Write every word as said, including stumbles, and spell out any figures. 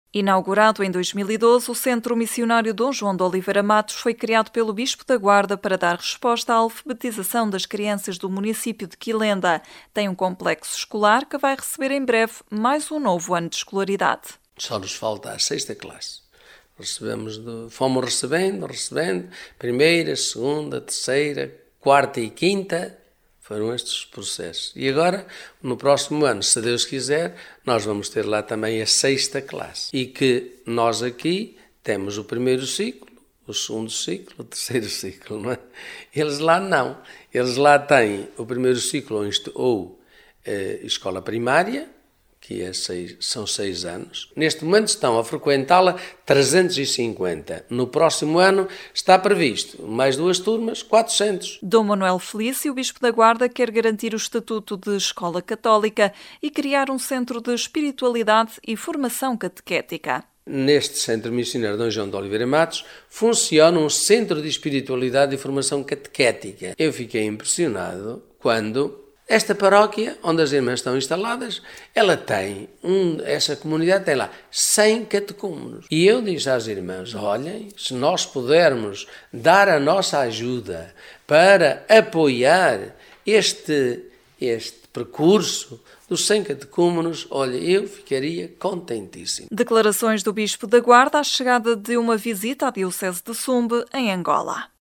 Inaugurado em dois mil e doze, o Centro Missionário Dom João de Oliveira Matos foi criado pelo Bispo da Guarda para dar resposta à alfabetização das crianças do município de Quilenda. Tem um complexo escolar que vai receber em breve mais um novo ano de escolaridade. Só nos falta a sexta classe. Recebemos de, fomos recebendo, recebendo, primeira, segunda, terceira, quarta e quinta. Foram estes os processos. E agora, no próximo ano, se Deus quiser, nós vamos ter lá também a sexta classe. E que nós aqui temos o primeiro ciclo, o segundo ciclo, o terceiro ciclo, não é? Eles lá não. Eles lá têm o primeiro ciclo ou, ou eh, escola primária, que é seis, são seis anos. Neste momento estão a frequentá-la trezentos e cinquenta. No próximo ano está previsto mais duas turmas, quatrocentos. Dom Manuel Felício, o Bispo da Guarda, quer garantir o estatuto de escola católica e criar um centro de espiritualidade e formação catequética. Neste Centro Missionário Dom João de Oliveira Matos funciona um centro de espiritualidade e formação catequética. Eu fiquei impressionado quando esta paróquia, onde as irmãs estão instaladas, ela tem, um, essa comunidade tem lá cem catecúmenos. E eu disse às irmãs, olhem, se nós pudermos dar a nossa ajuda para apoiar este, este percurso dos cem catecúmenos, olha, eu ficaria contentíssimo. Declarações do Bispo da Guarda à chegada de uma visita à Diocese de Sumbe, em Angola.